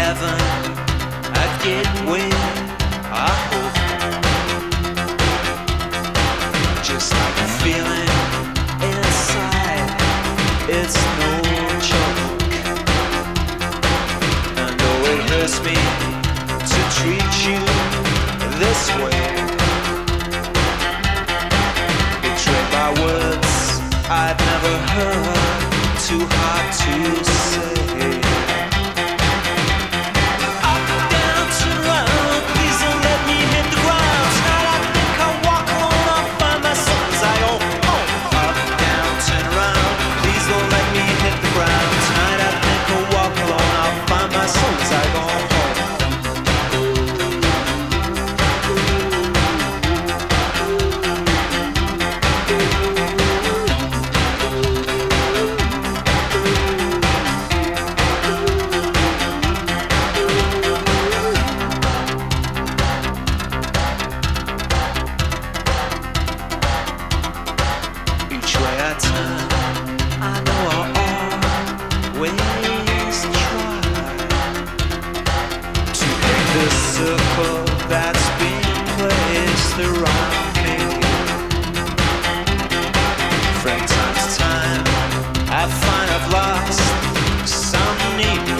heaven, I'd get where I hope. Just like a feeling inside, it's no joke. I know it hurts me to treat you this way. Betrayed by words I've never heard, too hard to say. Up, down, turn around, please don't let me hit the ground. Tonight I think I'll walk alone, I'll find my soul as I go home. Up, down, turn around, please don't let me hit the ground. Tonight I think I'll walk alone, I'll find my soul as I go home. Each way I turn, I know I'll always try to break the circle that's been placed around me. From time to time, I find I've lost some need.